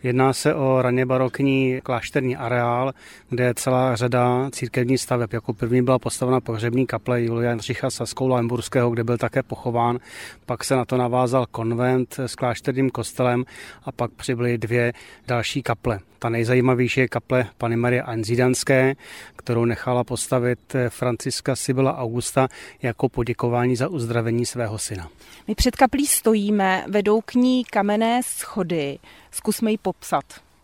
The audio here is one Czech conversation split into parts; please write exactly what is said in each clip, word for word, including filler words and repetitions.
Jedná se o raně barokní klášterní areál, kde je celá řada církevních staveb. Jako první byla postavena pohřební kaple Julia Jindřicha Saského-Lauenburského, kde byl také pochován. Pak se na to navázal konvent s klášterním kostelem a pak přibyly dvě další kaple. Ta nejzajímavější je kaple Panny Marie Einsiedelské, kterou nechala postavit Františka Sibylla Augusta jako poděkování za uzdravení svého syna. My před kaplí stojíme, vedou k ní kamenné schody. Zkusme ji popsat.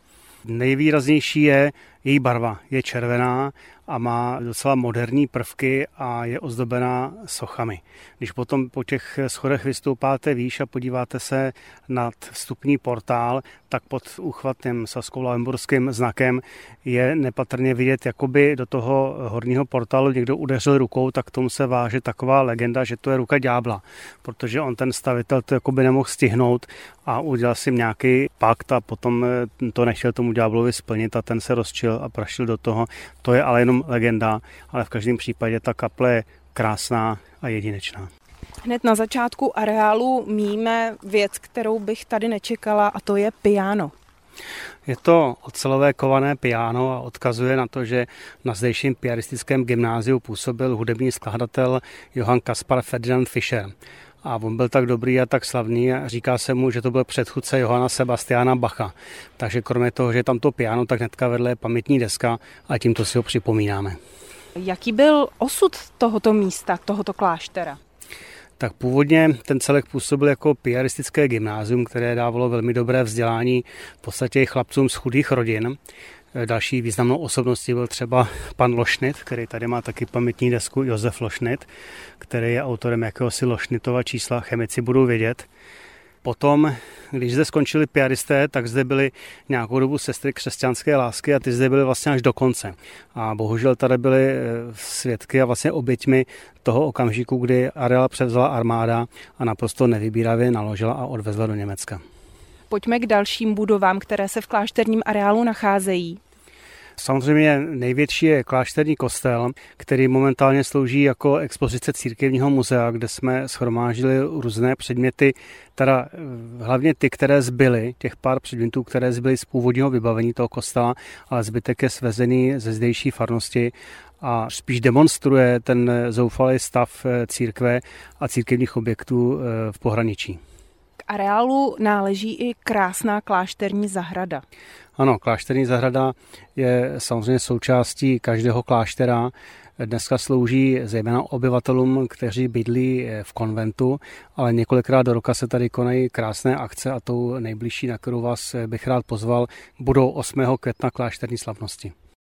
Nejvýraznější je její barva. Je červená a má docela moderní prvky a je ozdobená sochami. Když potom po těch schodech vystoupáte výš a podíváte se nad vstupní portál, tak pod úchvatným sasko-lauenburským znakem je nepatrně vidět, jakoby do toho horního portálu někdo udeřil rukou, tak k tomu se váže taková legenda, že to je ruka ďábla, protože on ten stavitel to jakoby nemohl stihnout a udělal si nějaký pakt a potom to nechtěl tomu ďáblovi splnit a ten se rozčil a prašil do toho. To je ale jenom legenda, ale v každém případě ta kaple je krásná a jedinečná. Hned na začátku areálu míme věc, kterou bych tady nečekala, a to je piano. Je to ocelové kované piano a odkazuje na to, že na zdejším piaristickém gymnáziu působil hudební skladatel Johann Caspar Ferdinand Fischer. A on byl tak dobrý a tak slavný a říká se mu, že to byl předchůdce Johanna Sebastiana Bacha. Takže kromě toho, že je tam to piano, tak hnedka vedle je pamětní deska a tímto si ho připomínáme. Jaký byl osud tohoto místa, tohoto kláštera? Tak původně ten celek působil jako piaristické gymnázium, které dávalo velmi dobré vzdělání v podstatě chlapcům z chudých rodin. Další významnou osobností byl třeba pan Lošnit, který tady má taky pamětní desku Josef Lošnit, který je autorem jakéhosi Lošnitova čísla, chemici budou vědět. Potom, když zde skončili piaristé, tak zde byly nějakou dobu sestry křesťanské lásky a ty zde byly vlastně až do konce. A bohužel tady byly svědky a vlastně oběťmi toho okamžiku, kdy areál převzala armáda a naprosto nevybíravě naložila a odvezla do Německa. Pojďme k dalším budovám, které se v klášterním areálu nacházejí. Samozřejmě největší je klášterní kostel, který momentálně slouží jako expozice církevního muzea, kde jsme shromáždili různé předměty, teda hlavně ty, které zbyly, těch pár předmětů, které zbyly z původního vybavení toho kostela, ale zbytek je svezený ze zdejší farnosti a spíš demonstruje ten zoufalý stav církve a církevních objektů v pohraničí. K areálu náleží i krásná klášterní zahrada. Ano, klášterní zahrada je samozřejmě součástí každého kláštera. Dneska slouží zejména obyvatelům, kteří bydlí v konventu, ale několikrát do roka se tady konají krásné akce a tou nejbližší, na kterou vás bych rád pozval, budou osmého května klášterní slavnosti.